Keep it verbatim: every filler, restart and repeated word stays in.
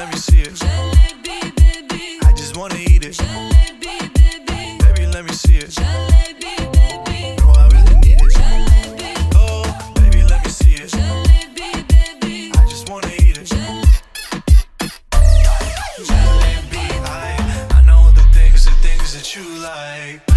let me see it. Jalebi, baby. I just wanna eat it. Jalebi, baby. Baby, let me see it. Jalebi, baby. No, I really need it. Jalebi. Oh, baby, let me see it. Jalebi, baby. I just wanna eat it. Jalebi, I, I know the things, the things that you like.